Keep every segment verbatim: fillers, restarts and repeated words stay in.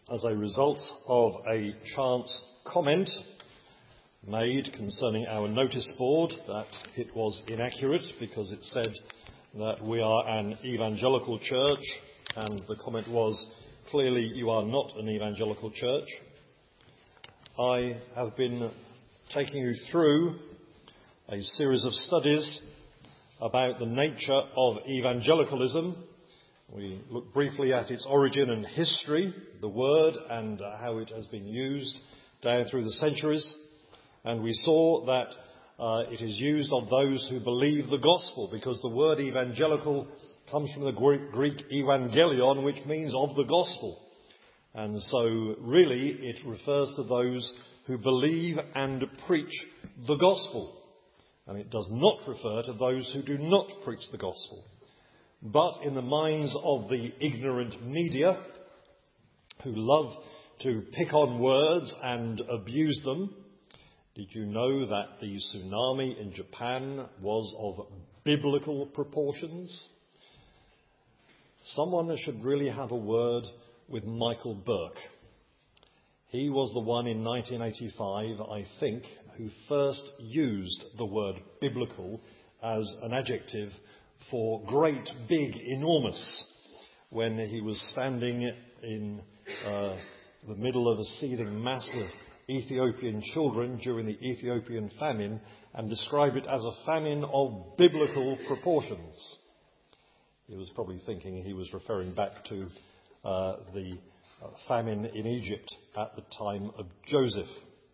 as a result of a chance comment made concerning our notice board that it was inaccurate because it said that we are an evangelical church, and the comment was, clearly you are not an evangelical church. I have been taking you through a series of studies about the nature of evangelicalism. We looked briefly at its origin and history, the word, and uh, how it has been used down through the centuries. And we saw that uh, it is used of those who believe the gospel, because the word evangelical comes from the Greek evangelion, which means of the gospel. And so really it refers to those who believe and preach the gospel. And it does not refer to those who do not preach the gospel. But in the minds of the ignorant media, who love to pick on words and abuse them, did you know that the tsunami in Japan was of biblical proportions? Someone should really have a word with Michael Burke. He was the one in nineteen eighty-five, I think, who first used the word biblical as an adjective for great, big, enormous, when he was standing in uh, the middle of a seething mass of Ethiopian children during the Ethiopian famine, and described it as a famine of biblical proportions. He was probably thinking he was referring back to uh, the uh, famine in Egypt at the time of Joseph.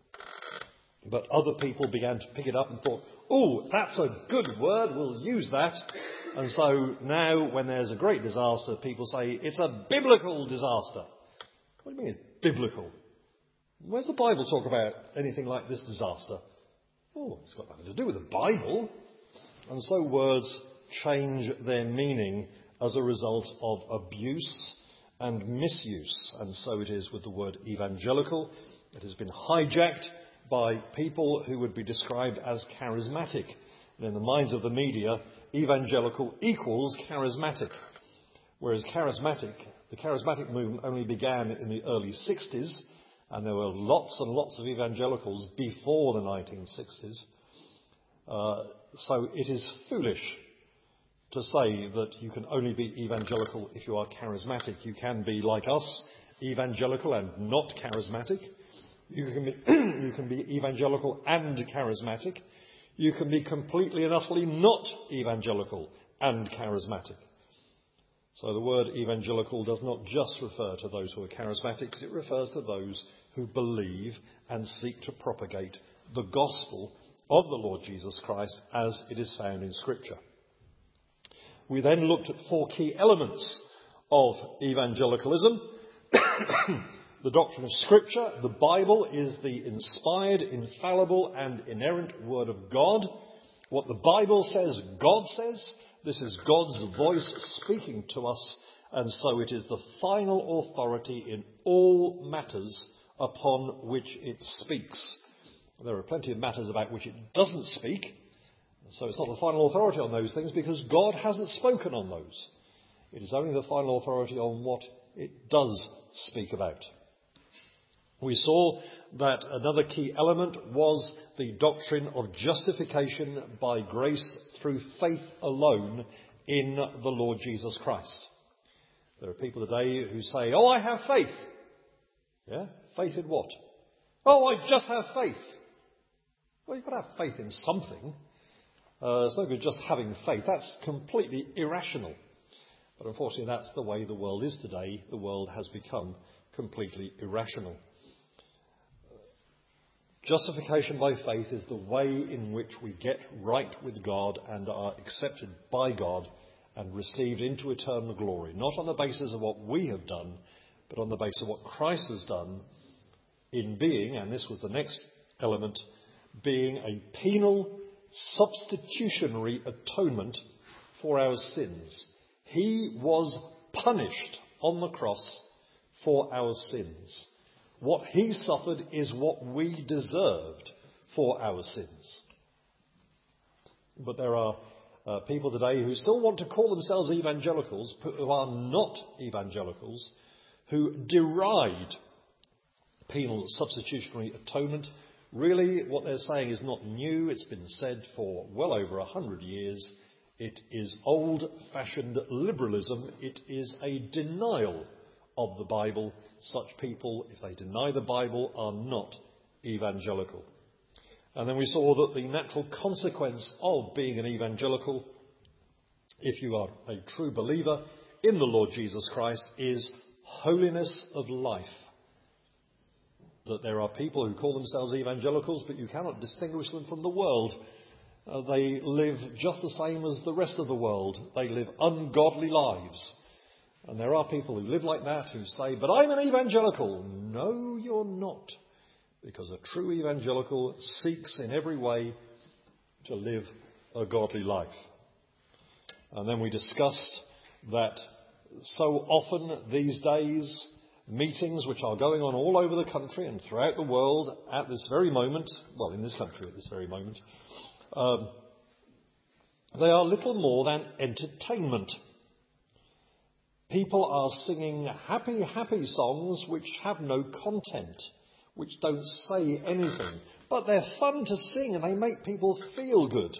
But other people began to pick it up and thought, oh, that's a good word, we'll use that. And so now when there's a great disaster, people say it's a biblical disaster. What do you mean it's biblical? Where's the Bible talk about anything like this disaster? Oh, it's got nothing to do with the Bible. And so words change their meaning as a result of abuse and misuse. And so it is with the word evangelical. It has been hijacked by people who would be described as charismatic. And in the minds of the media, evangelical equals charismatic. Whereas charismatic, the charismatic movement only began in the early sixties, and there were lots and lots of evangelicals before the nineteen sixties. Uh, so it is foolish to say that you can only be evangelical if you are charismatic. You can be, like us, evangelical and not charismatic. You can be, you can be evangelical and charismatic. You can be completely and utterly not evangelical and charismatic. So the word evangelical does not just refer to those who are charismatics, it refers to those who believe and seek to propagate the gospel of the Lord Jesus Christ as it is found in Scripture. We then looked at four key elements of evangelicalism. The doctrine of Scripture. The Bible is the inspired, infallible and inerrant Word of God. What the Bible says, God says. This is God's voice speaking to us, and so it is the final authority in all matters upon which it speaks. There are plenty of matters about which it doesn't speak, so it's not the final authority on those things because God hasn't spoken on those. It is only the final authority on what it does speak about. We saw that another key element was the doctrine of justification by grace through faith alone in the Lord Jesus Christ. There are people today who say, oh, I have faith. Yeah? Faith in what? Oh, I just have faith. Well, you've got to have faith in something. Uh, it's no good just having faith. That's completely irrational. But unfortunately, that's the way the world is today. The world has become completely irrational. Justification by faith is the way in which we get right with God and are accepted by God and received into eternal glory, not on the basis of what we have done, but on the basis of what Christ has done in being, and this was the next element, being a penal substitutionary atonement for our sins. He was punished on the cross for our sins. What he suffered is what we deserved for our sins. But there are uh, people today who still want to call themselves evangelicals, who are not evangelicals, who deride penal substitutionary atonement. Really, what they're saying is not new. It's been said for well over a hundred years. It is old-fashioned liberalism. It is a denial of the Bible. Such people, if they deny the Bible, are not evangelical. And then we saw that the natural consequence of being an evangelical, if you are a true believer in the Lord Jesus Christ, is holiness of life. That there are people who call themselves evangelicals, but you cannot distinguish them from the world. Uh, they live just the same as the rest of the world. They live ungodly lives. And there are people who live like that who say, but I'm an evangelical. No, you're not. Because a true evangelical seeks in every way to live a godly life. And then we discussed that so often these days, meetings which are going on all over the country and throughout the world at this very moment, well, in this country at this very moment, um, they are little more than entertainment. People are singing happy, happy songs which have no content, which don't say anything. But they're fun to sing and they make people feel good.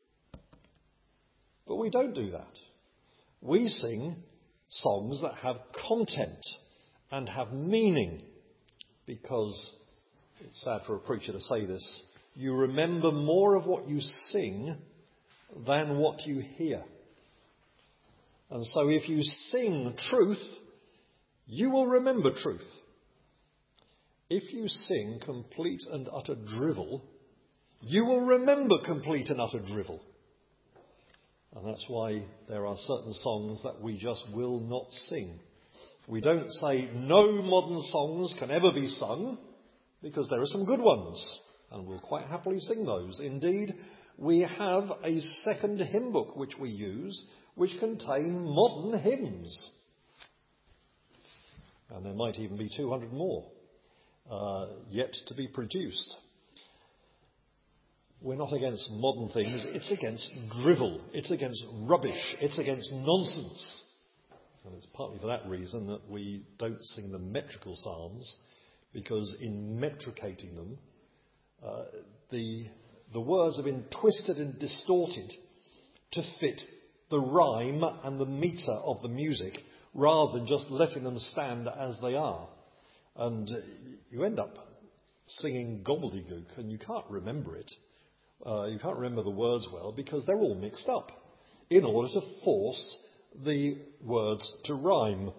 But we don't do that. We sing songs that have content and have meaning, because it's sad for a preacher to say this, you remember more of what you sing than what you hear. And so if you sing truth, you will remember truth. If you sing complete and utter drivel, you will remember complete and utter drivel. And that's why there are certain songs that we just will not sing. We don't say no modern songs can ever be sung, because there are some good ones, and we'll quite happily sing those. Indeed, we have a second hymn book which we use, which contain modern hymns. And there might even be two hundred more uh, yet to be produced. We're not against modern things, it's against drivel, it's against rubbish, it's against nonsense. And it's partly for that reason that we don't sing the metrical psalms, because in metricating them, uh, the, the words have been twisted and distorted to fit the rhyme and the metre of the music, rather than just letting them stand as they are. And you end up singing gobbledygook, and you can't remember it. Uh, you can't remember the words well, because they're all mixed up, in order to force the words to rhyme.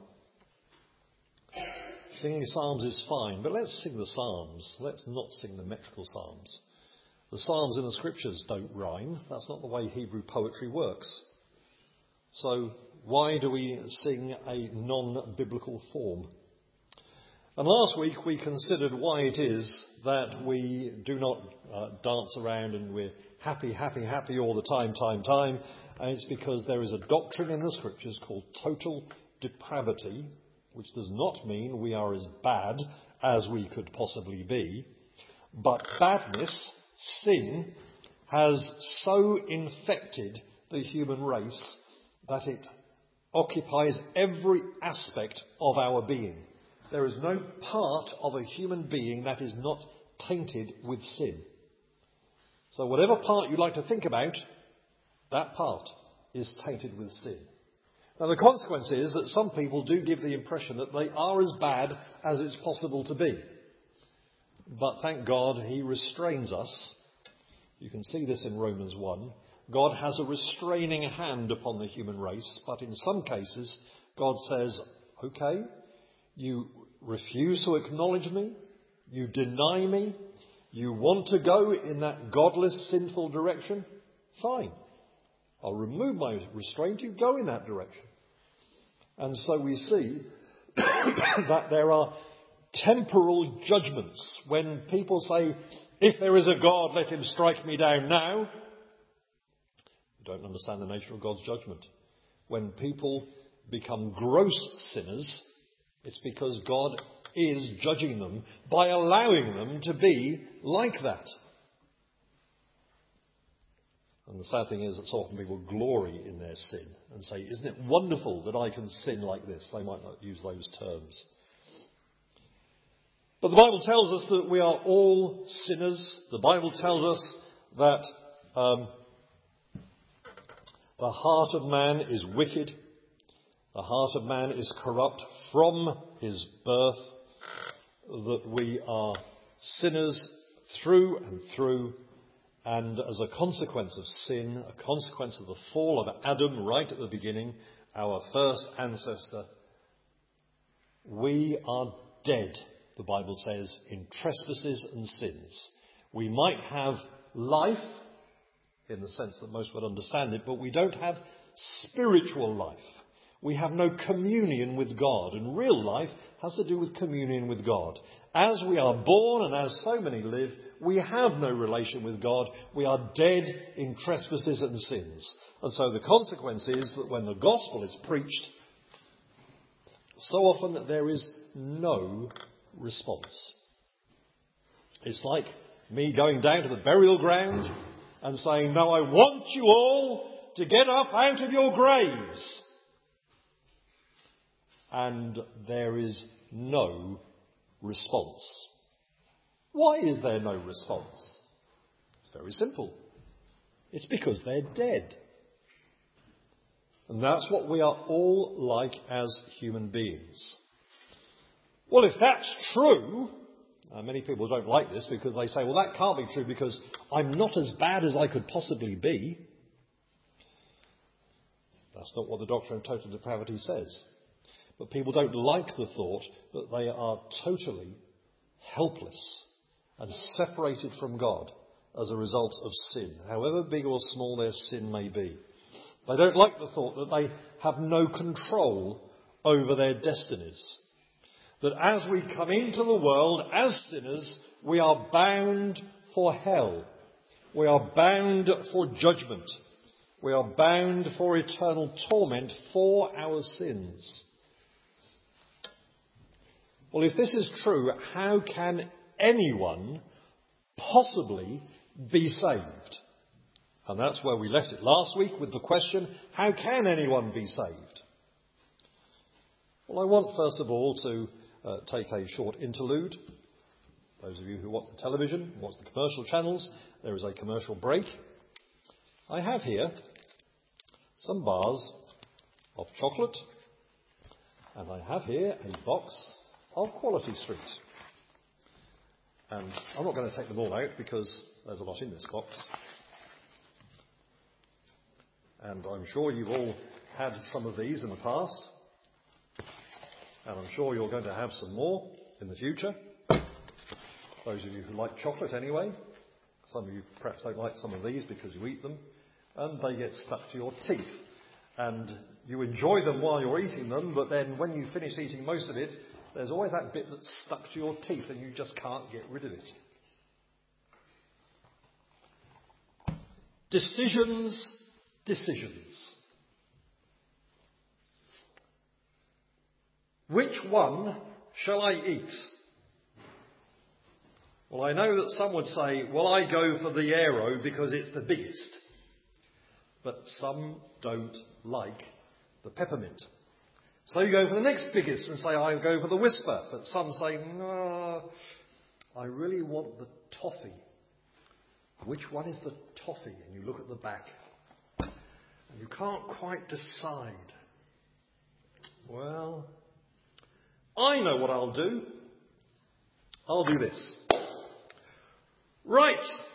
Singing psalms is fine, but let's sing the psalms. Let's not sing the metrical psalms. The psalms in the scriptures don't rhyme. That's not the way Hebrew poetry works. So why do we sing a non-biblical form? And last week we considered why it is that we do not uh, dance around and we're happy, happy, happy all the time, time, time. And it's because there is a doctrine in the scriptures called total depravity, which does not mean we are as bad as we could possibly be. But badness, sin, has so infected the human race that it occupies every aspect of our being. There is no part of a human being that is not tainted with sin. So whatever part you like to think about, that part is tainted with sin. Now the consequence is that some people do give the impression that they are as bad as it's possible to be. But thank God he restrains us. You can see this in Romans one. God has a restraining hand upon the human race, but in some cases God says, okay, you refuse to acknowledge me, you deny me, you want to go in that godless, sinful direction, fine. I'll remove my restraint, you go in that direction. And so we see that there are temporal judgments. When people say, if there is a God, let him strike me down now, you don't understand the nature of God's judgment. When people become gross sinners, it's because God is judging them by allowing them to be like that. And the sad thing is that so often people glory in their sin and say, isn't it wonderful that I can sin like this? They might not use those terms. But the Bible tells us that we are all sinners. The Bible tells us that um, the heart of man is wicked. The heart of man is corrupt from his birth. That we are sinners through and through. And as a consequence of sin, a consequence of the fall of Adam right at the beginning, our first ancestor, we are dead, the Bible says, in trespasses and sins. We might have life, in the sense that most would understand it, but we don't have spiritual life. We have no communion with God, and real life has to do with communion with God. As we are born and as so many live, we have no relation with God. We are dead in trespasses and sins. And so the consequence is that when the gospel is preached, so often that there is no response. It's like me going down to the burial ground and saying, no, I want you all to get up out of your graves. And there is no response. Why is there no response? It's very simple. It's because they're dead. And that's what we are all like as human beings. Well, if that's true, uh, many people don't like this because they say, well, that can't be true because I'm not as bad as I could possibly be. That's not what the doctrine of total depravity says. But people don't like the thought that they are totally helpless and separated from God as a result of sin, however big or small their sin may be. They don't like the thought that they have no control over their destinies. That as we come into the world as sinners, we are bound for hell. We are bound for judgment. We are bound for eternal torment for our sins. Well, if this is true, how can anyone possibly be saved? And that's where we left it last week with the question, how can anyone be saved? Well, I want first of all to uh, take a short interlude. Those of you who watch the television, watch the commercial channels, there is a commercial break. I have here some bars of chocolate, and I have here a box of Quality Street. And I'm not going to take them all out because there's a lot in this box. And I'm sure you've all had some of these in the past. And I'm sure you're going to have some more in the future. Those of you who like chocolate anyway. Some of you perhaps don't like some of these because you eat them. And they get stuck to your teeth. And you enjoy them while you're eating them, but then when you finish eating most of it, there's always that bit that's stuck to your teeth and you just can't get rid of it. Decisions, decisions. Which one shall I eat? Well, I know that some would say, well, I go for the Aero because it's the biggest. But some don't like the peppermint. So you go for the next biggest and say, I'll go for the Whisper. But some say, no, I really want the toffee. Which one is the toffee? And you look at the back. And you can't quite decide. Well, I know what I'll do. I'll do this. Right.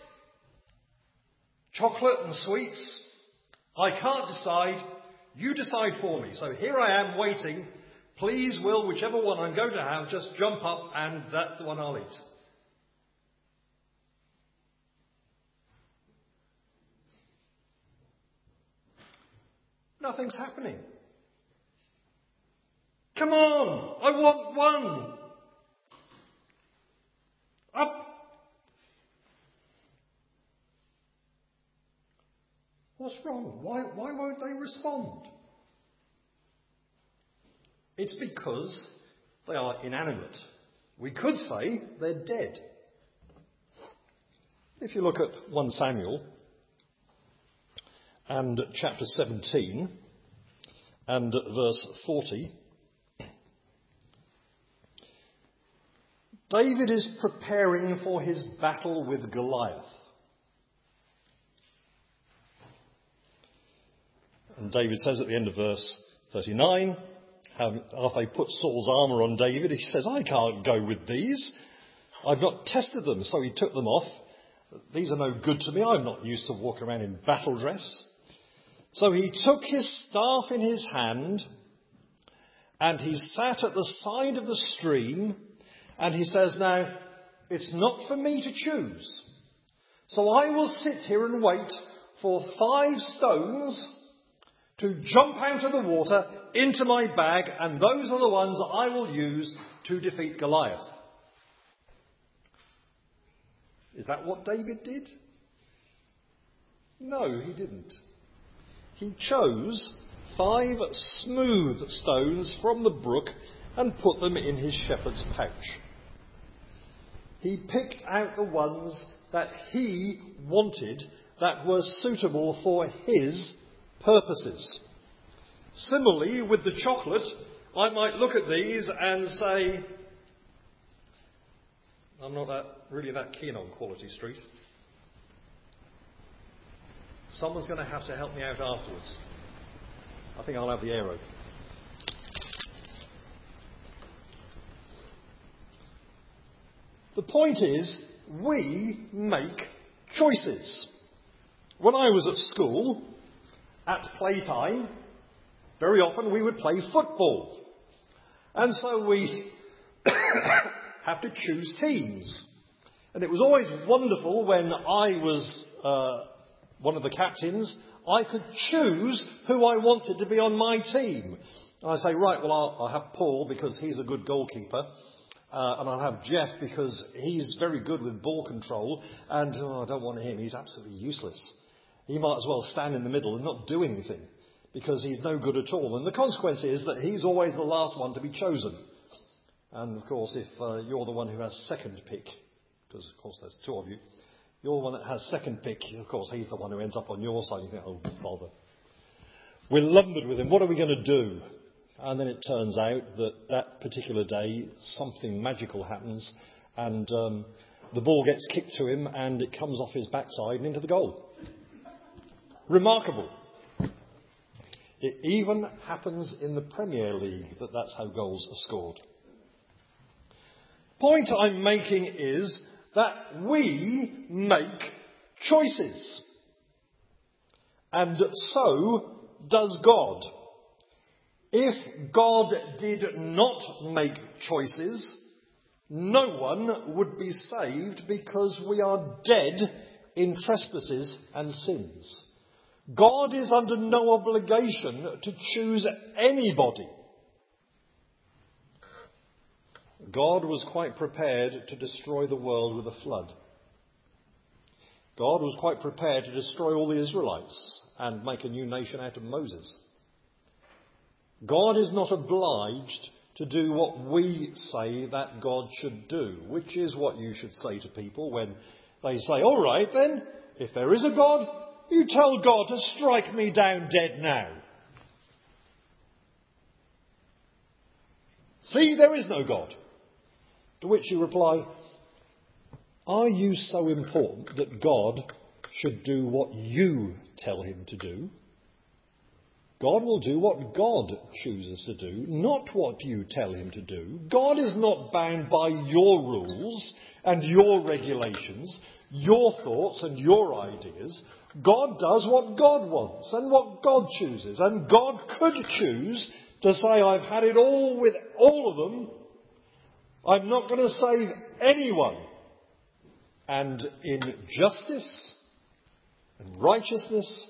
Chocolate and sweets. I can't decide. You decide for me. So here I am waiting. Please, Will, whichever one I'm going to have, just jump up and that's the one I'll eat. Nothing's happening. Come on, I want one. Up. What's wrong? Why, why won't they respond? It's because they are inanimate. We could say they're dead. If you look at First Samuel, and chapter seventeen and verse forty. David is preparing for his battle with Goliath. And David says at the end of verse thirty-nine, after they put Saul's armour on David, he says, I can't go with these. I've not tested them. So he took them off. These are no good to me. I'm not used to walking around in battle dress. So he took his staff in his hand and he sat at the side of the stream and he says, now, it's not for me to choose. So I will sit here and wait for five stones to jump out of the water into my bag, and those are the ones I will use to defeat Goliath. Is that what David did? No, he didn't. He chose five smooth stones from the brook and put them in his shepherd's pouch. He picked out the ones that he wanted that were suitable for his purposes. Similarly, with the chocolate, I might look at these and say, I'm not that, really that keen on Quality Street. Someone's going to have to help me out afterwards. I think I'll have the Aero. The point is, we make choices. When I was at school, at playtime, very often we would play football. And so we'd have to choose teams. And it was always wonderful when I was uh, one of the captains, I could choose who I wanted to be on my team. And I say, right, well, I'll, I'll have Paul because he's a good goalkeeper. Uh, and I'll have Jeff because he's very good with ball control. And oh, I don't want him. He's absolutely useless. He might as well stand in the middle and not do anything because he's no good at all. And the consequence is that he's always the last one to be chosen. And, of course, if uh, you're the one who has second pick, because, of course, there's two of you, you're the one that has second pick. Of course, he's the one who ends up on your side. You think, oh, bother. We're lumbered with him. What are we going to do? And then it turns out that that particular day, something magical happens and um, the ball gets kicked to him and it comes off his backside and into the goal. Remarkable. It even happens in the Premier League that that's how goals are scored. Point I'm making is that we make choices. And so does God. If God did not make choices, no one would be saved because we are dead in trespasses and sins. God is under no obligation to choose anybody. God was quite prepared to destroy the world with a flood. God was quite prepared to destroy all the Israelites and make a new nation out of Moses. God is not obliged to do what we say that God should do, which is what you should say to people when they say, all right then, if there is a God, you tell God to strike me down dead now. See, there is no God. To which you reply, are you so important that God should do what you tell him to do? God will do what God chooses to do, not what you tell him to do. God is not bound by your rules and your regulations, your thoughts and your ideas. God does what God wants and what God chooses. And God could choose to say, I've had it all with all of them. I'm not going to save anyone. And in justice and righteousness,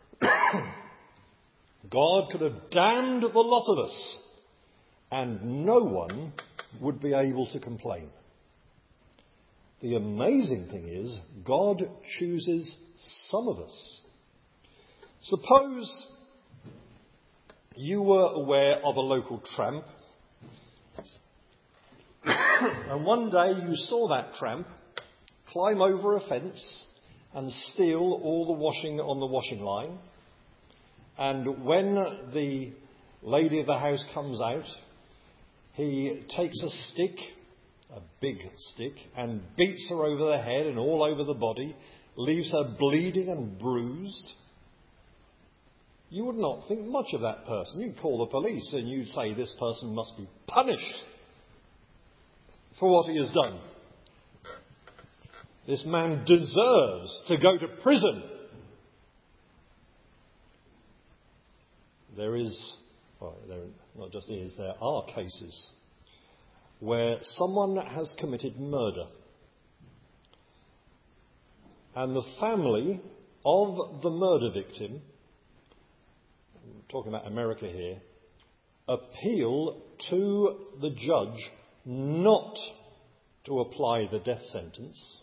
God could have damned the lot of us, and no one would be able to complain. The amazing thing is, God chooses some of us. Suppose you were aware of a local tramp, and one day you saw that tramp climb over a fence and steal all the washing on the washing line, And when the lady of the house comes out, he takes a stick, a big stick, and beats her over the head and all over the body, leaves her bleeding and bruised. You would not think much of that person. You'd call the police and you'd say this person must be punished for what he has done. This man deserves to go to prison. There is, well, there not just is, there are cases where someone has committed murder. And the family of the murder victim, I'm talking about America here, appeal to the judge not to apply the death sentence,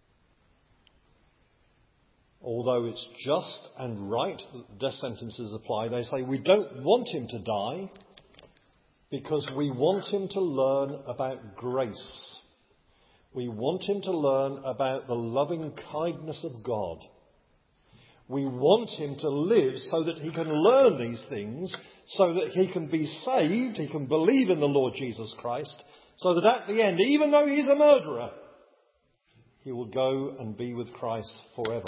although it's just and right that death sentences apply. They say we don't want him to die because we want him to learn about grace. We want him to learn about the loving kindness of God. We want him to live so that he can learn these things, so that he can be saved, he can believe in the Lord Jesus Christ, so that at the end, even though he's a murderer, he will go and be with Christ forever.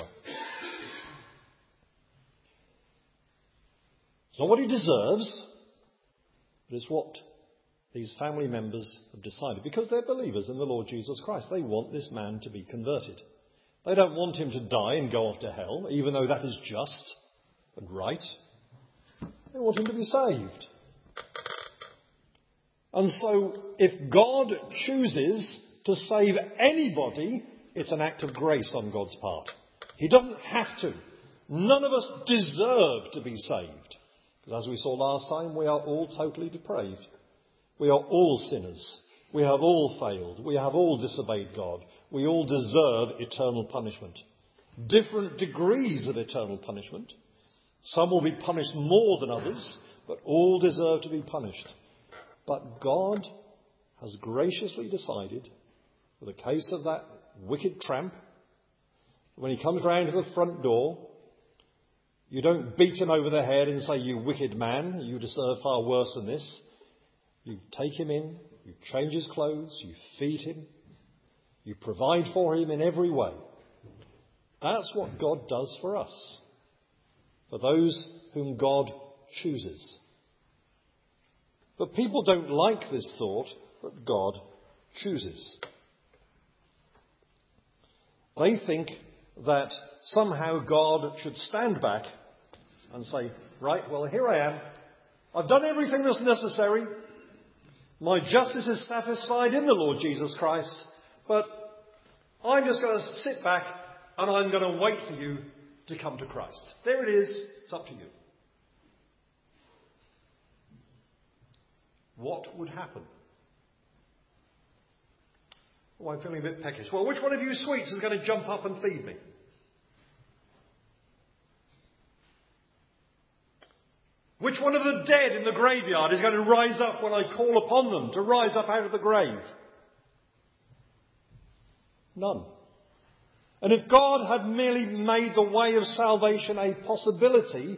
It's not what he deserves, but it's what these family members have decided. Because they're believers in the Lord Jesus Christ. They want this man to be converted. They don't want him to die and go off to hell, even though that is just and right. They want him to be saved. And so, if God chooses to save anybody, it's an act of grace on God's part. He doesn't have to. None of us deserve to be saved. Because as we saw last time, we are all totally depraved. We are all sinners. We have all failed. We have all disobeyed God. We all deserve eternal punishment. Different degrees of eternal punishment. Some will be punished more than others, but all deserve to be punished. But God has graciously decided, for the case of that wicked tramp, when he comes round to the front door, you don't beat him over the head and say, "You wicked man, you deserve far worse than this." You take him in, you change his clothes, you feed him, you provide for him in every way. That's what God does for us, for those whom God chooses. But people don't like this thought that God chooses. They think that somehow God should stand back and say, "Right, well, here I am. I've done everything that's necessary. My justice is satisfied in the Lord Jesus Christ, but I'm just going to sit back and I'm going to wait for you to come to Christ. There it is. It's up to you." What would happen? Oh, I'm feeling a bit peckish. Well, which one of you sweets is going to jump up and feed me? Which one of the dead in the graveyard is going to rise up when I call upon them to rise up out of the grave? None. And if God had merely made the way of salvation a possibility,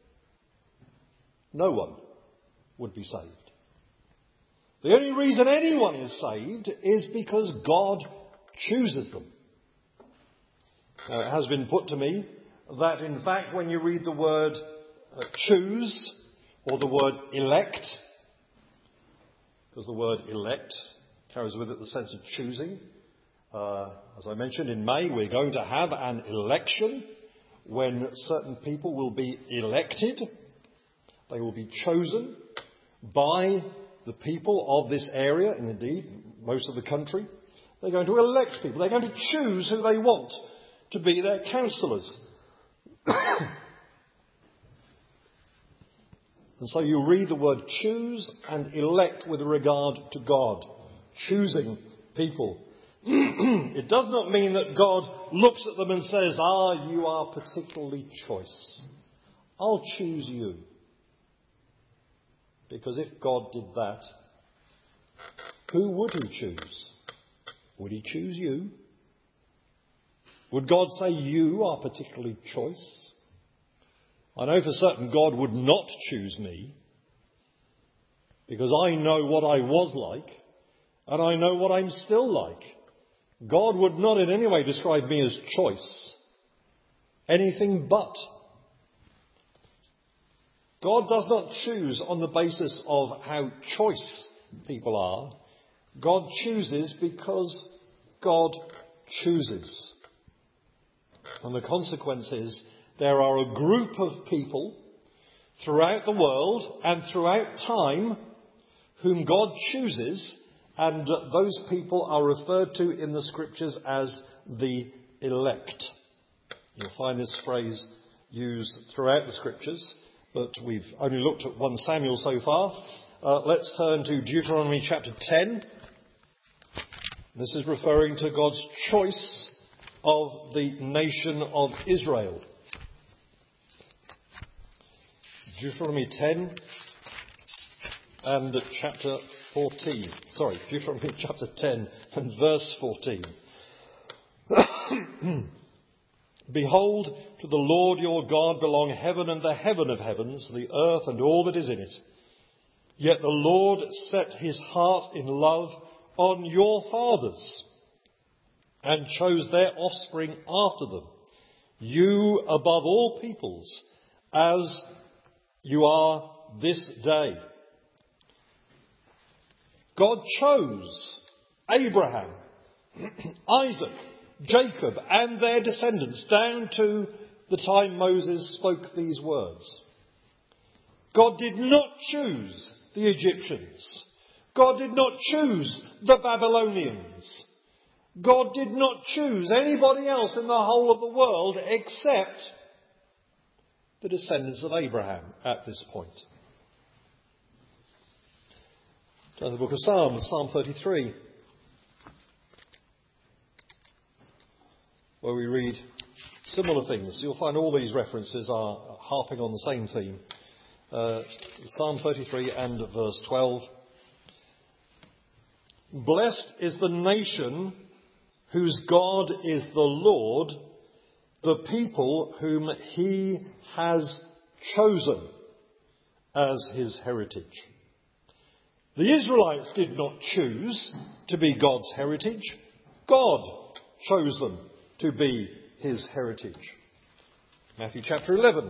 no one would be saved. The only reason anyone is saved is because God chooses them. Now, it has been put to me that, in fact, when you read the word uh, choose or the word elect, because the word elect carries with it the sense of choosing. Uh, as I mentioned, in May we're going to have an election when certain people will be elected. They will be chosen by the people of this area, and indeed most of the country. They're going to elect people. They're going to choose who they want to be their councillors. And so you read the word choose and elect with regard to God. Choosing people. It does not mean that God looks at them and says, "Ah, you are particularly choice. I'll choose you." Because if God did that, who would he choose? Would he choose you? Would God say you are particularly choice? I know for certain God would not choose me, because I know what I was like, and I know what I'm still like. God would not in any way describe me as choice. Anything but. God does not choose on the basis of how choice people are. God chooses because God chooses. And the consequence is there are a group of people throughout the world and throughout time whom God chooses, and those people are referred to in the scriptures as the elect. You'll find this phrase used throughout the scriptures, but we've only looked at First Samuel so far. Uh, let's turn to Deuteronomy chapter ten. This is referring to God's choice of the nation of Israel. Deuteronomy ten and chapter fourteen. Sorry, Deuteronomy chapter ten and verse fourteen. Behold, to the Lord your God belong heaven and the heaven of heavens, the earth and all that is in it. Yet the Lord set his heart in love on your fathers and chose their offspring after them, you above all peoples, as you are this day. God chose Abraham, Isaac, Jacob and their descendants down to the time Moses spoke these words. God did not choose the Egyptians. God did not choose the Babylonians. God did not choose anybody else in the whole of the world except the descendants of Abraham at this point. Turn to the book of Psalms, Psalm thirty-three, where we read similar things. You'll find all these references are harping on the same theme. Uh, Psalm thirty-three and verse twelve. Blessed is the nation whose God is the Lord, the people whom he has chosen as his heritage. The Israelites did not choose to be God's heritage. God chose them to be his heritage. Matthew chapter eleven.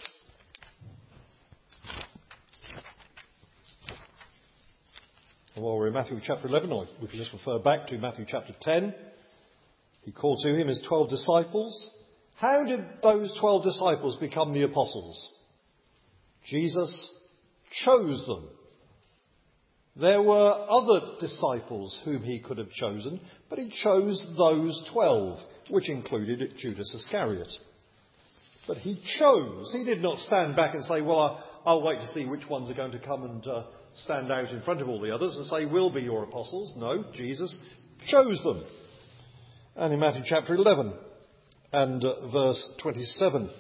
And while we're in Matthew chapter eleven, or we can just refer back to Matthew chapter ten. He called to him his twelve disciples. How did those twelve disciples become the apostles? Jesus chose them. There were other disciples whom he could have chosen, but he chose those twelve, which included Judas Iscariot. But he chose. He did not stand back and say, well, I'll wait to see which ones are going to come and uh, stand out in front of all the others and say, we'll be your apostles. No, Jesus chose them. And in Matthew chapter eleven and uh, verse twenty-seven.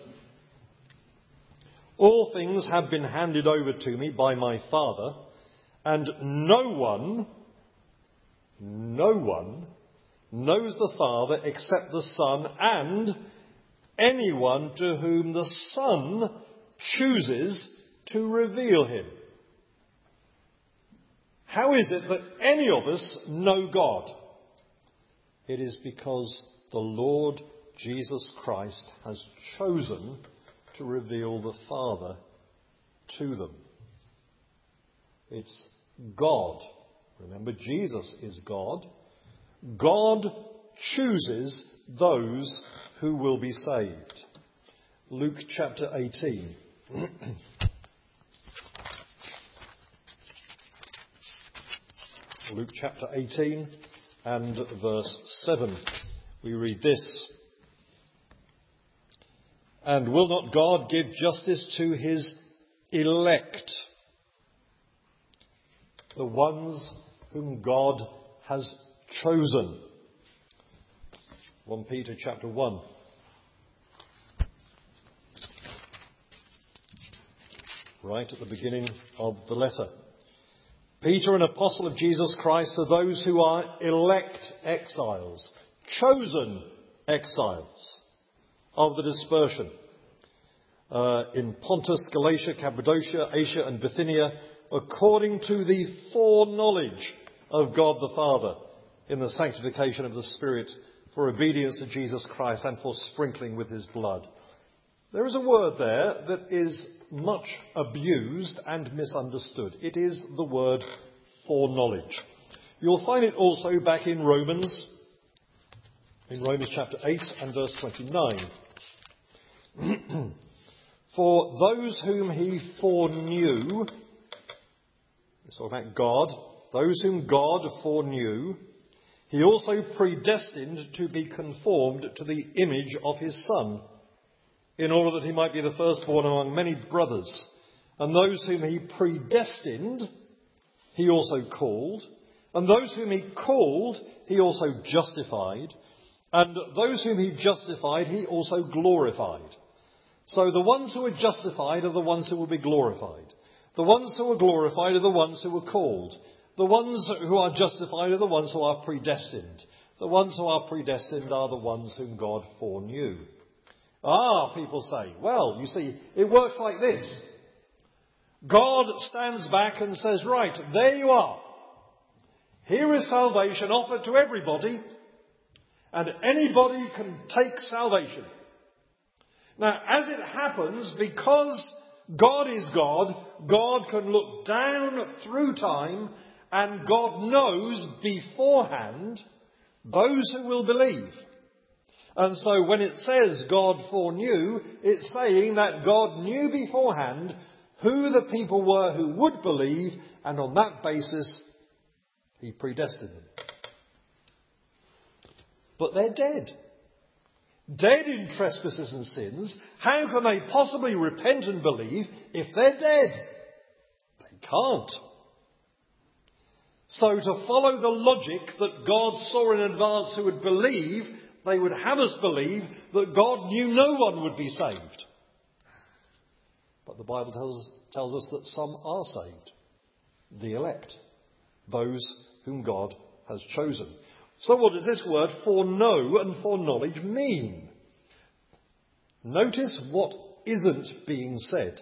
All things have been handed over to me by my Father, and no one, no one knows the Father except the Son, and anyone to whom the Son chooses to reveal him. How is it that any of us know God? It is because the Lord Jesus Christ has chosen to reveal the Father to them. It's God. Remember, Jesus is God. God chooses those who will be saved. Luke chapter eighteen. Luke chapter eighteen and verse seven. We read this. And will not God give justice to his elect, the ones whom God has chosen? First Peter chapter one. Right at the beginning of the letter. Peter, an apostle of Jesus Christ, to those who are elect exiles, chosen exiles of the dispersion, uh, in Pontus, Galatia, Cappadocia, Asia and Bithynia, according to the foreknowledge of God the Father, in the sanctification of the Spirit, for obedience to Jesus Christ and for sprinkling with his blood. There is a word there that is much abused and misunderstood. It is the word foreknowledge. You'll find it also back in Romans, in Romans chapter eight and verse twenty-nine. For those whom he foreknew, it's all about God, those whom God foreknew, he also predestined to be conformed to the image of his Son, in order that he might be the firstborn among many brothers. And those whom he predestined, he also called. And those whom he called, he also justified. And those whom he justified, he also glorified. So the ones who are justified are the ones who will be glorified. The ones who are glorified are the ones who are called. The ones who are justified are the ones who are predestined. The ones who are predestined are the ones whom God foreknew. Ah, people say, well, you see, it works like this. God stands back and says, right, there you are. Here is salvation offered to everybody, and anybody can take salvation. Now, as it happens, because God is God, God can look down through time, and God knows beforehand those who will believe. And so when it says God foreknew, it's saying that God knew beforehand who the people were who would believe, and on that basis, he predestined them. But they're dead. Dead in trespasses and sins. How can they possibly repent and believe if they're dead? They can't. So to follow the logic that God saw in advance who would believe, they would have us believe that God knew no one would be saved. But the Bible tells us, tells us that some are saved. The elect. Those whom God has chosen. So what does this word foreknow and foreknowledge mean? Notice what isn't being said.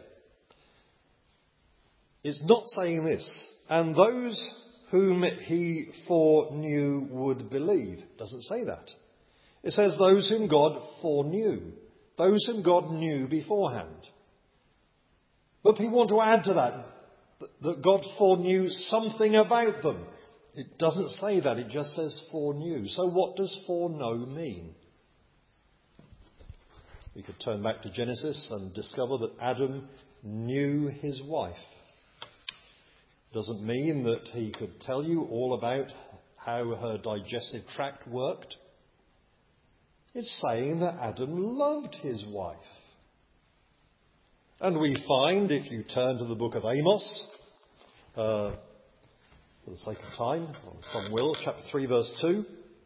It's not saying this. And those whom he foreknew would believe. It doesn't say that. It says those whom God foreknew. Those whom God knew beforehand. But people want to add to that, that God foreknew something about them. It doesn't say that, it just says foreknew. So what does foreknow mean? We could turn back to Genesis and discover that Adam knew his wife. Doesn't mean that he could tell you all about how her digestive tract worked. It's saying that Adam loved his wife. And we find, if you turn to the book of Amos, uh, for the sake of time, or some will, chapter three, verse two,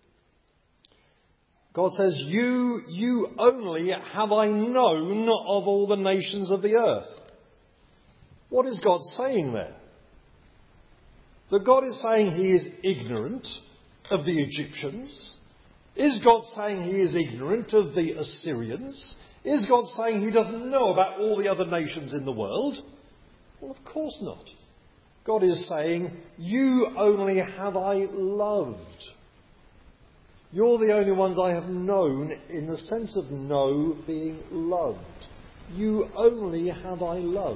God says, you, you only have I known of all the nations of the earth. What is God saying there? That God is saying he is ignorant of the Egyptians? Is God saying he is ignorant of the Assyrians? Is God saying he doesn't know about all the other nations in the world? Well, of course not. God is saying, you only have I loved. You're the only ones I have known in the sense of know being loved. You only have I loved.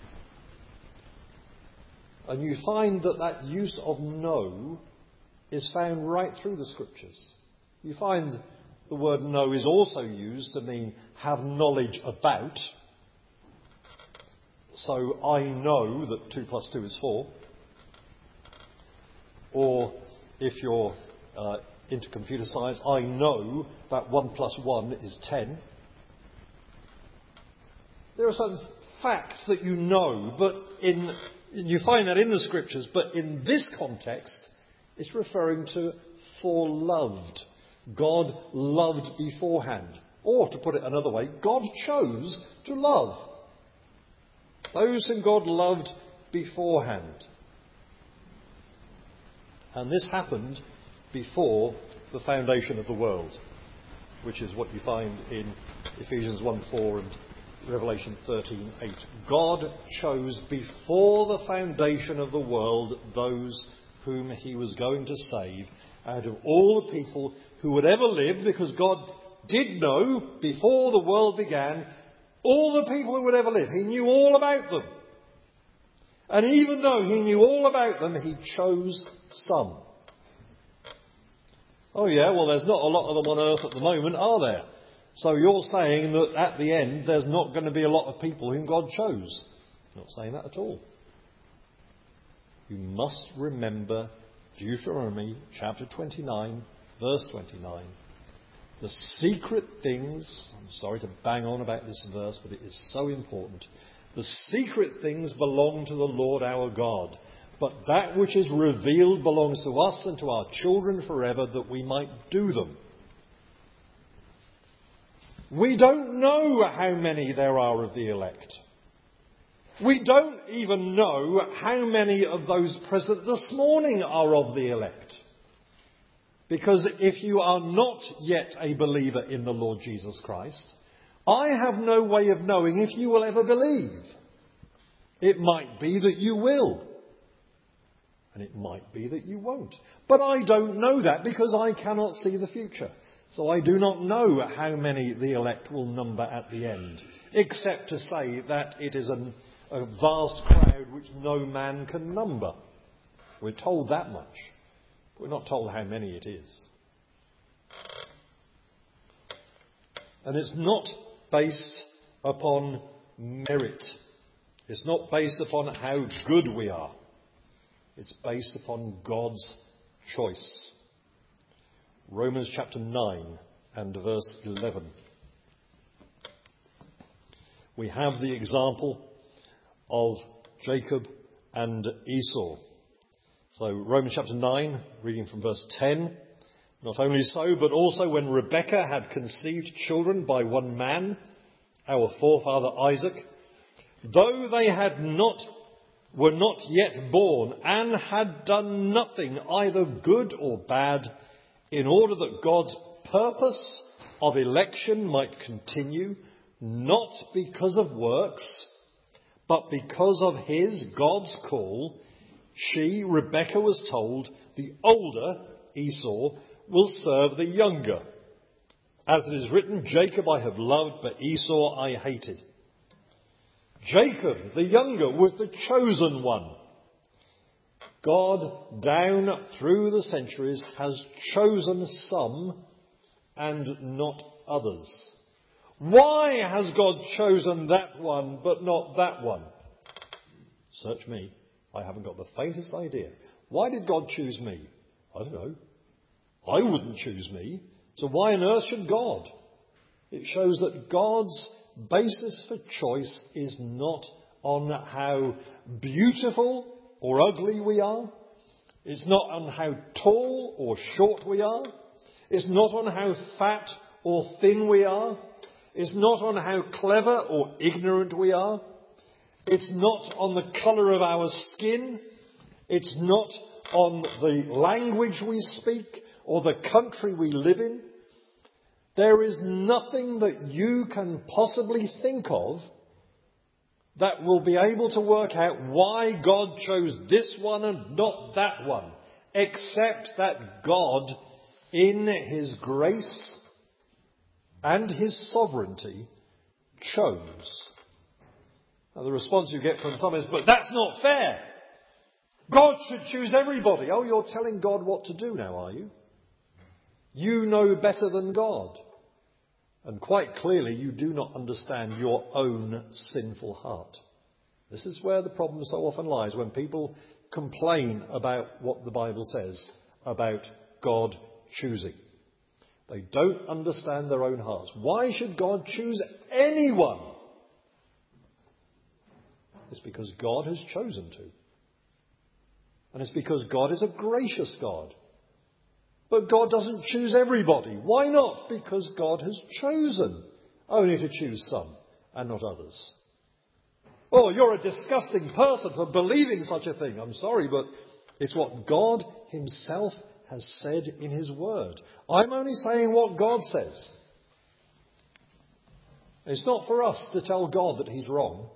And you find that that use of know is found right through the scriptures. You find the word know is also used to mean have knowledge about. So I know that two plus two is four. Or if you're uh, into computer science, I know that one plus one is ten. There are certain facts that you know, but in you find that in the scriptures, but in this context, it's referring to foreloved. God loved beforehand. Or, to put it another way, God chose to love. Those whom God loved beforehand. And this happened before the foundation of the world, which is what you find in Ephesians one four and Revelation thirteen eight. God chose before the foundation of the world those whom he was going to save out of all the people who would ever live, because God did know before the world began all the people who would ever live. He knew all about them. And even though he knew all about them, he chose some. Oh yeah, well there's not a lot of them on earth at the moment, are there? So you're saying that at the end there's not going to be a lot of people whom God chose. I'm not saying that at all. You must remember Deuteronomy chapter twenty-nine, verse twenty-nine. The secret things, I'm sorry to bang on about this verse, but it is so important. The secret things belong to the Lord our God, but that which is revealed belongs to us and to our children forever, that we might do them. We don't know how many there are of the elect. We don't even know how many of those present this morning are of the elect. Because if you are not yet a believer in the Lord Jesus Christ, I have no way of knowing if you will ever believe. It might be that you will. And it might be that you won't. But I don't know that because I cannot see the future. So I do not know how many the elect will number at the end, except to say that it is an, a vast crowd which no man can number. We're told that much. We're not told how many it is. And it's not based upon merit. It's not based upon how good we are. It's based upon God's choice. Romans chapter nine and verse eleven. We have the example of Jacob and Esau. So Romans chapter nine, reading from verse ten. Not only so, but also when Rebekah had conceived children by one man, our forefather Isaac, though they had not, were not yet born, and had done nothing, either good or bad, in order that God's purpose of election might continue, not because of works, but because of his, God's call, she, Rebekah, was told, the older, Esau, will serve the younger. As it is written, Jacob I have loved, but Esau I hated. Jacob, the younger, was the chosen one. God, down through the centuries, has chosen some and not others. Why has God chosen that one but not that one? Search me. I haven't got the faintest idea. Why did God choose me? I don't know. I wouldn't choose me. So why on earth should God? It shows that God's basis for choice is not on how beautiful or ugly we are. It's not on how tall or short we are. It's not on how fat or thin we are. It's not on how clever or ignorant we are. It's not on the colour of our skin. It's not on the language we speak or the country we live in. There is nothing that you can possibly think of that will be able to work out why God chose this one and not that one, except that God, in his grace and his sovereignty, chose. Now, the response you get from some is, but that's not fair. God should choose everybody. Oh, you're telling God what to do now, are you? You know better than God. And quite clearly, you do not understand your own sinful heart. This is where the problem so often lies, when people complain about what the Bible says about God choosing. They don't understand their own hearts. Why should God choose anyone? It's because God has chosen to. And it's because God is a gracious God. But God doesn't choose everybody. Why not? Because God has chosen only to choose some and not others. Oh, you're a disgusting person for believing such a thing. I'm sorry, but it's what God himself has said in his word. I'm only saying what God says. It's not for us to tell God that he's wrong.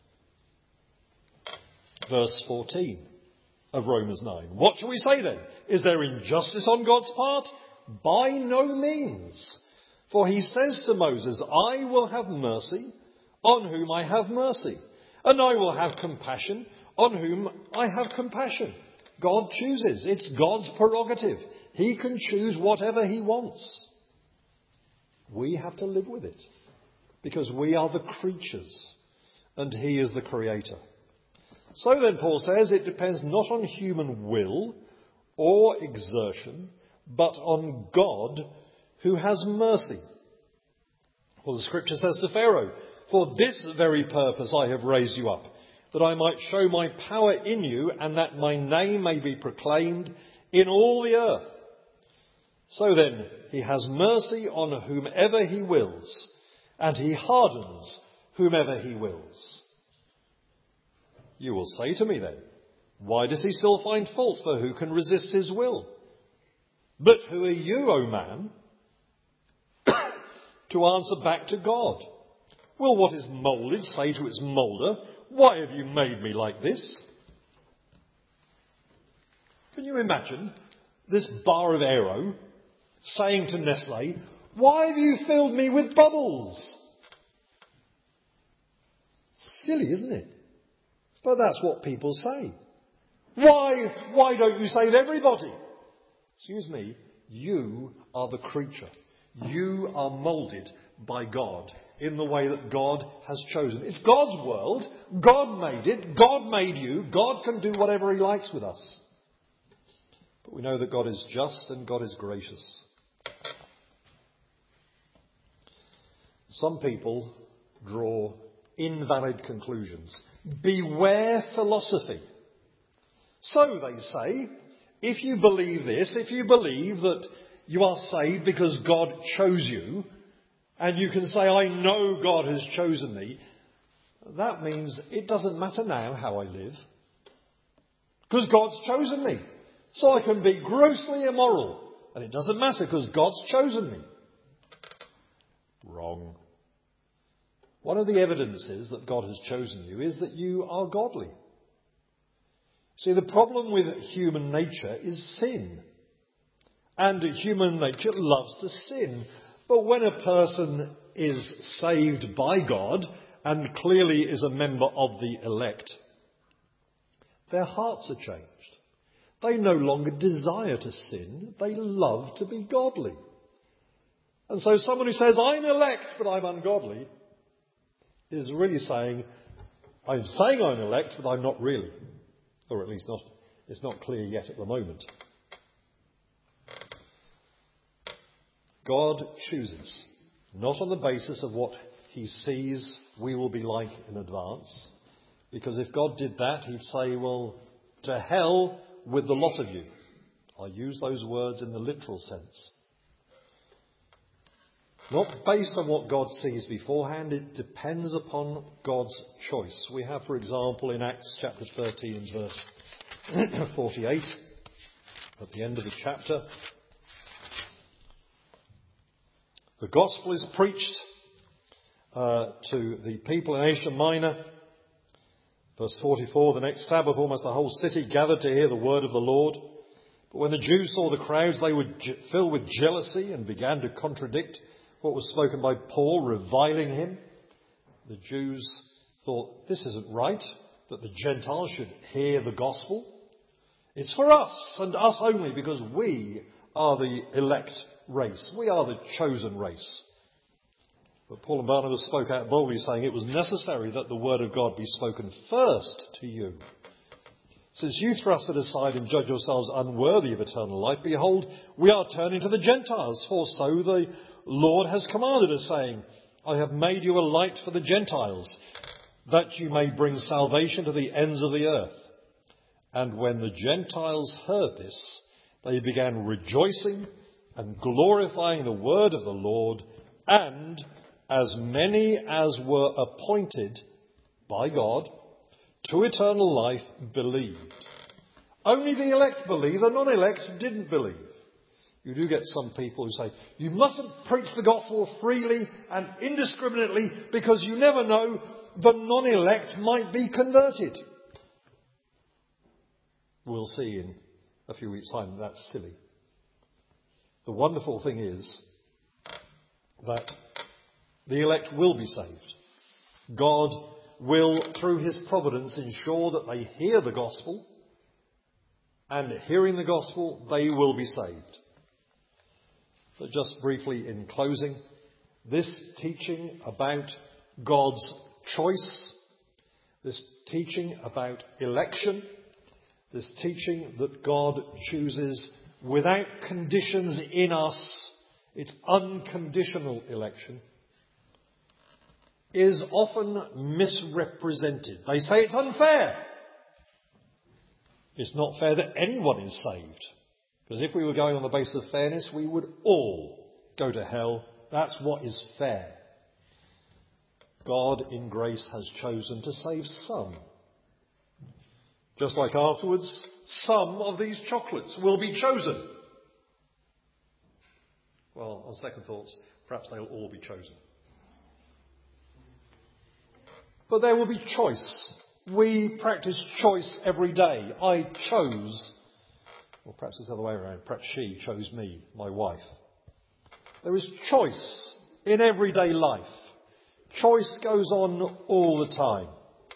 Verse fourteen of Romans nine. What shall we say then? Is there injustice on God's part? By no means. For he says to Moses, I will have mercy on whom I have mercy, and I will have compassion on whom I have compassion. God chooses. It's God's prerogative. He can choose whatever he wants. We have to live with it, because we are the creatures and he is the creator. So then, Paul says, it depends not on human will or exertion, but on God who has mercy. Well, the scripture says to Pharaoh, for this very purpose I have raised you up, that I might show my power in you, and that my name may be proclaimed in all the earth. So then, he has mercy on whomever he wills, and he hardens whomever he wills. You will say to me then, why does he still find fault? For who can resist his will? But who are you, O man, to answer back to God? Will what is moulded say to its moulder, why have you made me like this? Can you imagine this bar of aero saying to Nestle, why have you filled me with bubbles? Silly, isn't it? But that's what people say. Why, why don't you save everybody? Excuse me, you are the creature. You are moulded by God in the way that God has chosen. It's God's world. God made it. God made you. God can do whatever he likes with us. But we know that God is just and God is gracious. Some people draw invalid conclusions. Beware philosophy. So they say, if you believe this, if you believe that you are saved because God chose you, and you can say, I know God has chosen me, that means it doesn't matter now how I live, because God's chosen me. So I can be grossly immoral, and it doesn't matter because God's chosen me. Wrong. One of the evidences that God has chosen you is that you are godly. See, the problem with human nature is sin. And human nature loves to sin. But when a person is saved by God and clearly is a member of the elect, their hearts are changed. They no longer desire to sin. They love to be godly. And so someone who says, I'm elect, but I'm ungodly, is really saying, I'm saying I'm elect, but I'm not really. Or at least not, it's not clear yet at the moment. God chooses, not on the basis of what he sees we will be like in advance. Because if God did that, he'd say, well, to hell with the lot of you. I use those words in the literal sense. Not based on what God sees beforehand, it depends upon God's choice. We have, for example, in Acts chapter thirteen, verse forty-eight, at the end of the chapter, the gospel is preached uh, to the people in Asia Minor. Verse forty-four, the next Sabbath almost the whole city gathered to hear the word of the Lord. But when the Jews saw the crowds, they were je- filled with jealousy and began to contradict what was spoken by Paul, reviling him. The Jews thought, this isn't right, that the Gentiles should hear the gospel. It's for us and us only, because we are the elect race. We are the chosen race. But Paul and Barnabas spoke out boldly, saying it was necessary that the word of God be spoken first to you. Since you thrust it aside and judge yourselves unworthy of eternal life, behold, we are turning to the Gentiles, for so the Lord has commanded us, saying, I have made you a light for the Gentiles, that you may bring salvation to the ends of the earth. And when the Gentiles heard this, they began rejoicing and glorifying the word of the Lord, and as many as were appointed by God to eternal life believed. Only the elect believed, the non-elect didn't believe. You do get some people who say, you mustn't preach the gospel freely and indiscriminately because you never know, the non-elect might be converted. We'll see in a few weeks' time that that's silly. The wonderful thing is that the elect will be saved. God will, through his providence, ensure that they hear the gospel, and hearing the gospel, they will be saved. But just briefly in closing, this teaching about God's choice, this teaching about election, this teaching that God chooses without conditions in us, it's unconditional election, is often misrepresented. They say it's unfair. It's not fair that anyone is saved. Because if we were going on the basis of fairness, we would all go to hell. That's what is fair. God in grace has chosen to save some. Just like afterwards, some of these chocolates will be chosen. Well, on second thoughts, perhaps they'll all be chosen. But there will be choice. We practice choice every day. I chose, or perhaps it's the other way around, perhaps she chose me, my wife. There is choice in everyday life. Choice goes on all the time.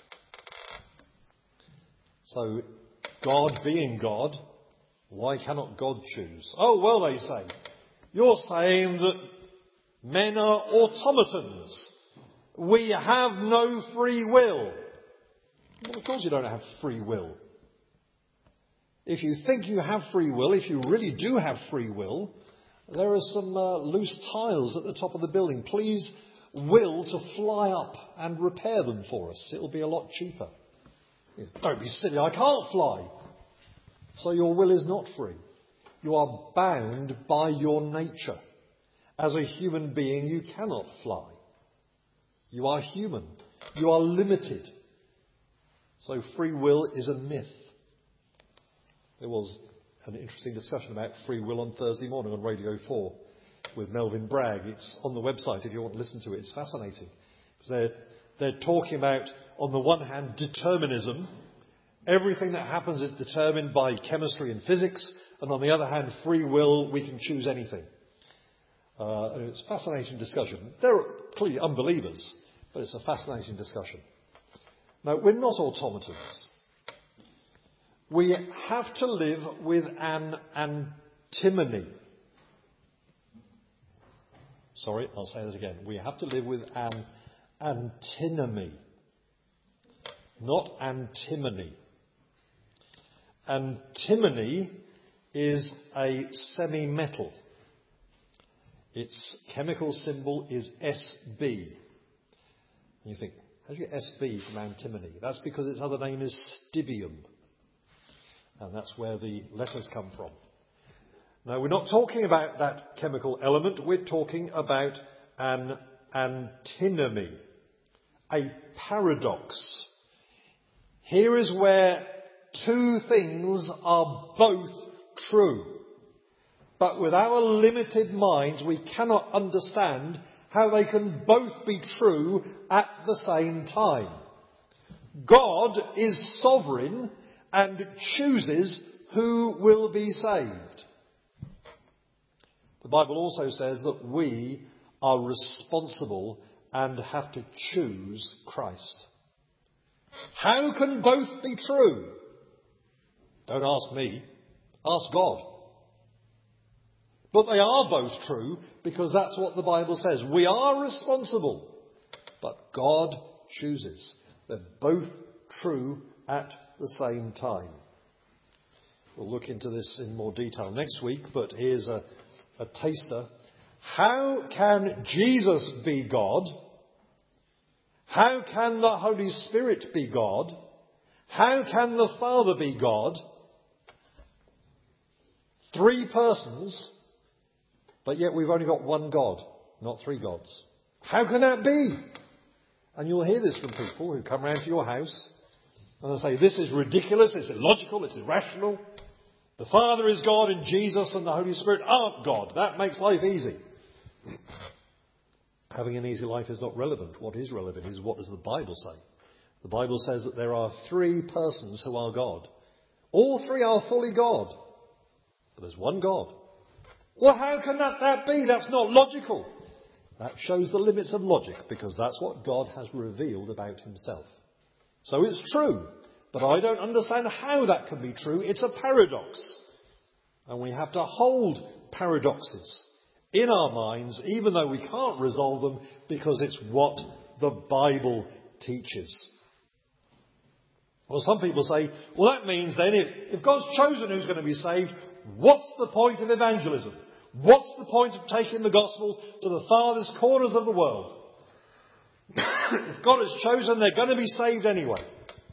So, God being God, why cannot God choose? Oh, well, they say, you're saying that men are automatons. We have no free will. Well, of course you don't have free will. If you think you have free will, if you really do have free will, there are some uh, loose tiles at the top of the building. Please will to fly up and repair them for us. It'll be a lot cheaper. Don't be silly, I can't fly. So your will is not free. You are bound by your nature. As a human being, you cannot fly. You are human. You are limited. So free will is a myth. There was an interesting discussion about free will on Thursday morning on Radio four with Melvin Bragg. It's on the website if you want to listen to it. It's fascinating. Because they're, they're talking about, on the one hand, determinism. Everything that happens is determined by chemistry and physics. And on the other hand, free will, we can choose anything. Uh, and it's a fascinating discussion. They're clearly unbelievers, but it's a fascinating discussion. Now, we're not automatons. We have to live with an antinomy. Sorry, I'll say that again. We have to live with an antinomy, not antimony. Antimony is a semi-metal. Its chemical symbol is S B. And you think, how do you get S B from antimony? That's because its other name is stibium. And that's where the letters come from. Now, we're not talking about that chemical element. We're talking about an antinomy, a paradox. Here is where two things are both true. But with our limited minds, we cannot understand how they can both be true at the same time. God is sovereign and chooses who will be saved. The Bible also says that we are responsible and have to choose Christ. How can both be true? Don't ask me. Ask God. But they are both true because that's what the Bible says. We are responsible, but God chooses. They're both true at the same time. We'll look into this in more detail next week, but here's a, a taster. How can Jesus be God? How can the Holy Spirit be God? How can the Father be God? Three persons, but yet we've only got one God, not three gods. How can that be? And you'll hear this from people who come round to your house and they'll say, this is ridiculous, it's illogical, it's irrational. The Father is God and Jesus and the Holy Spirit aren't God. That makes life easy. Having an easy life is not relevant. What is relevant is what does the Bible say? The Bible says that there are three persons who are God. All three are fully God. But there's one God. Well, how can that, that be? That's not logical. That shows the limits of logic, because that's what God has revealed about himself. So it's true, but I don't understand how that can be true. It's a paradox. And we have to hold paradoxes in our minds, even though we can't resolve them, because it's what the Bible teaches. Well, some people say, well, that means then if, if God's chosen who's going to be saved, what's the point of evangelism? What's the point of taking the gospel to the farthest corners of the world? If God has chosen, they're going to be saved anyway.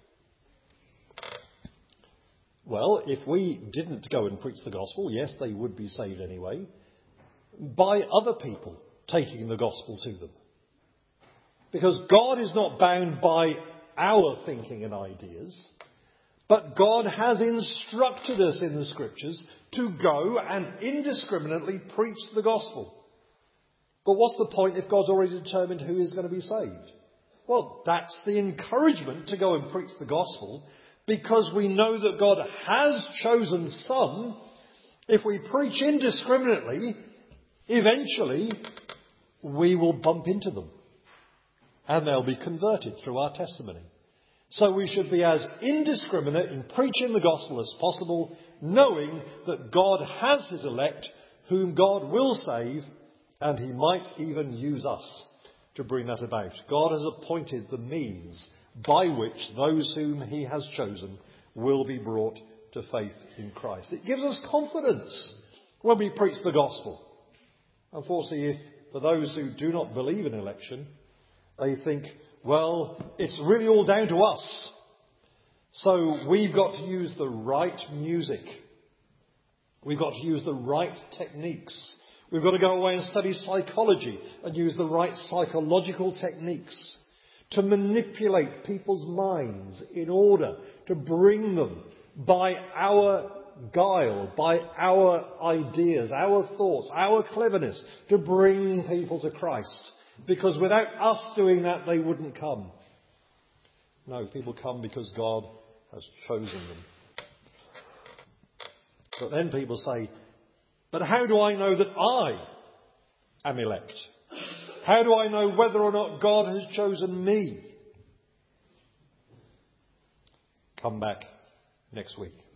Well, if we didn't go and preach the gospel, yes, they would be saved anyway, by other people taking the gospel to them. Because God is not bound by our thinking and ideas, but God has instructed us in the Scriptures to go and indiscriminately preach the gospel. But what's the point if God's already determined who is going to be saved? Well, that's the encouragement to go and preach the gospel, because we know that God has chosen some. If we preach indiscriminately, eventually we will bump into them and they'll be converted through our testimony. So we should be as indiscriminate in preaching the gospel as possible, knowing that God has his elect whom God will save, and he might even use us to bring that about. God has appointed the means by which those whom he has chosen will be brought to faith in Christ. It gives us confidence when we preach the gospel. Unfortunately, if for those who do not believe in election, they think, well, it's really all down to us. So we've got to use the right music. We've got to use the right techniques. We've got to go away and study psychology and use the right psychological techniques to manipulate people's minds in order to bring them by our guile, by our ideas, our thoughts, our cleverness, to bring people to Christ. Because without us doing that, they wouldn't come. No, people come because God has chosen them. But then people say, but how do I know that I am elect? How do I know whether or not God has chosen me? Come back next week.